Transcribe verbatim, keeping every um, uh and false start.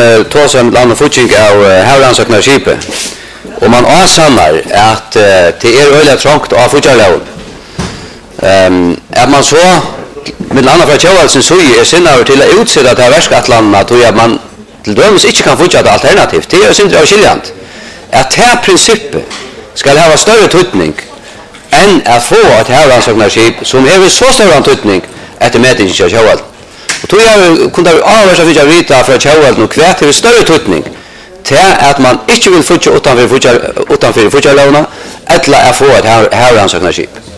uh, tar sig land och fortsättning av uh, havrannsöknar skipet. Och man avsannar att uh, det är öliga trångt av fortsättning. Um, att man så med andra från Kjellvalsen så är sinna till att utsätta det här värskatlandet att jag man till dömes inte kan fortsätta alternativt. Det är synd av skiljant. Att det här princippet ska ha större tydning än att få ett havrannsöknarskip som har så stor tydning att det mäter inte Kjellvalsen. Och då jag kunde avvärsa för att vita för Kjellvalsen och kvärt har större tydning till att man inte vill fortsätta utanför fortsätta utanför fortsätta eller att få ett havrannsöknarskip.